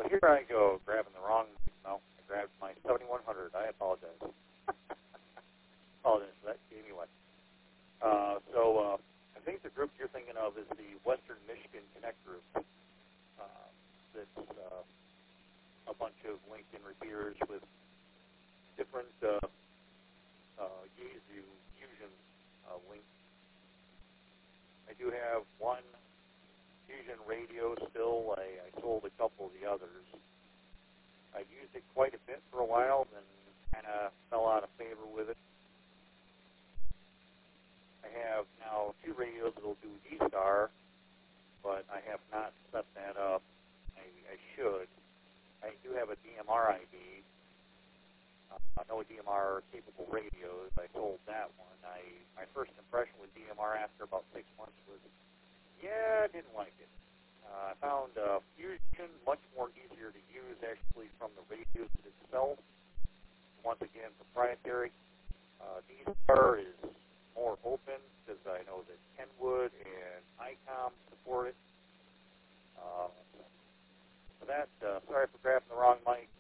here I go, grabbing the wrong mic. No, I grabbed my 7100. I apologize. Apologize for that. Anyway, I think the group you're thinking of is the Western Michigan Connect group. That's a bunch of LinkedIn repeaters with different Yaesu Fusion links. I do have one Fusion radio still. I sold a couple of the others. I used it quite a bit for a while, then kind of fell out of favor with it. I have now two radios that will do D-Star, but I have not set that up. I should. I do have a DMR ID. No DMR capable radios. I sold that one. My first impression with DMR after about 6 months was, yeah, I didn't like it. I found Fusion much more easier to use actually from the radios itself. Once again, proprietary. D-Star is more open because I know that Kenwood and ICOM support it. For that, sorry for grabbing the wrong mic.